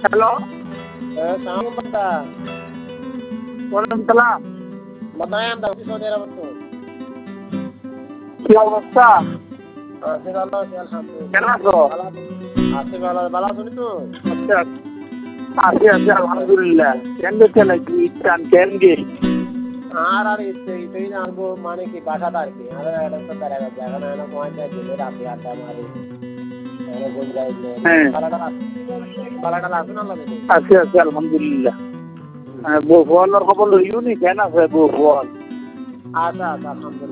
Hello, Assalamualaikum bata. ওয়ালাইকুম সালাম। Bataya anda usi Saudi Arab tu. কি অবস্থা? Aছি ভালো আছি আলহামদুলিল্লাহ। কেমন আছো? আছি ভালো ভালো আছো তো? আচ্ছা, আছি আলহামদুলিল্লাহ। কেন গেছে নাকি চান কেন গে? আর ইতেই জানবো মানে কি বাসাটা আর কি আর একটা তো বেড়া গেছে এখন এনে পয়েন্টে গেলে রাতে আড্ডা মারি এনে ঘুম যাইলে হ্যাঁ, বালাটা লাগবে না লাগে আছি আলহামদুলিল্লাহ। বউ ফোয়ানোর খবর লইও নি কেন আছে বউ ফোয়ান? আচ্ছা আচ্ছা আলহামদুলিল্লাহ